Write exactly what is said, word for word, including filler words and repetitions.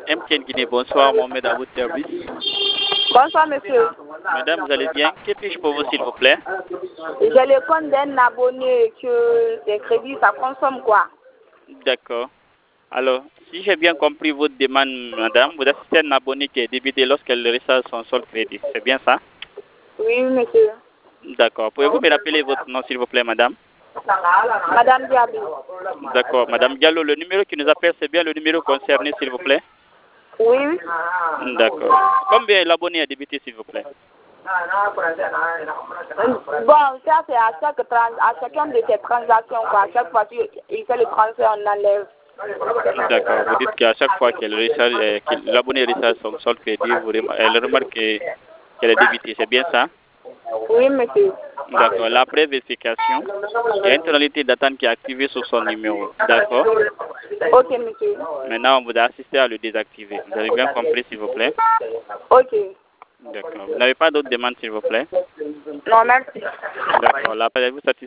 M T N Guinée, bonsoir, Mohamed à votre service. Bonsoir, monsieur. Madame, vous allez bien? Que puis-je pour vous, s'il vous plaît? J'ai le compte d'un abonné que les crédits, ça consomme quoi? D'accord. Alors, si j'ai bien compris votre demande, madame, vous assistez à un abonné qui est débité lorsqu'elle recharge son seul crédit. C'est bien ça? Oui, monsieur. D'accord. Pouvez-vous me rappeler votre nom, s'il vous plaît, madame? Madame Diaby. D'accord. Madame Diallo, le numéro qui nous appelle, c'est bien le numéro concerné, s'il vous plaît? Oui. D'accord. Combien l'abonné a débité, s'il vous plaît? Bon, ça c'est à chaque trans à chacune de ces transactions, quoi. À chaque fois qu'il fait le transfert, on enlève. D'accord. Vous dites qu'à chaque fois qu'elle recharge, euh, que l'abonné recharge son solde crédit, vous rem- elle remarque que- qu'elle est débitée. C'est bien ça? Oui, monsieur. D'accord. La vérification, il y a une tonalité d'attente qui est activée sur son numéro. D'accord. Ok, monsieur. Maintenant, on vous a assisté à le désactiver. Vous avez bien compris, s'il vous plaît? Ok. D'accord. Vous n'avez pas d'autres demandes, s'il vous plaît? Non, merci. D'accord. L'appel est vous satisfait?